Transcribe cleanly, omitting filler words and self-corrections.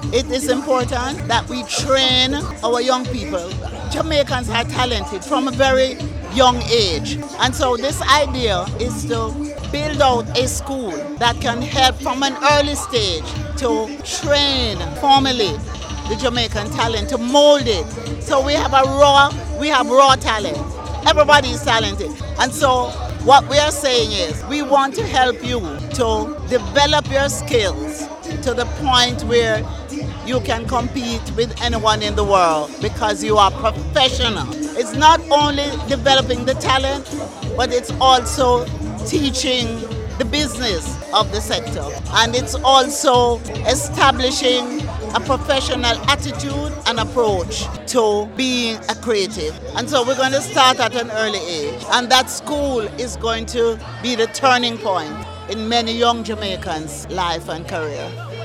it is important that we train our young people. Jamaicans are talented from a very young age. And so this idea is to build out a school that can help from an early stage to train, formulate the Jamaican talent, to mold it. So we have raw talent. Everybody is talented. And so what we are saying is we want to help you to develop your skills to the point where you can compete with anyone in the world because you are professional. It's not only developing the talent, but it's also teaching the business of the sector. And it's also establishing a professional attitude and approach to being a creative. And so we're going to start at an early age. And that school is going to be the turning point in many young Jamaicans' life and career.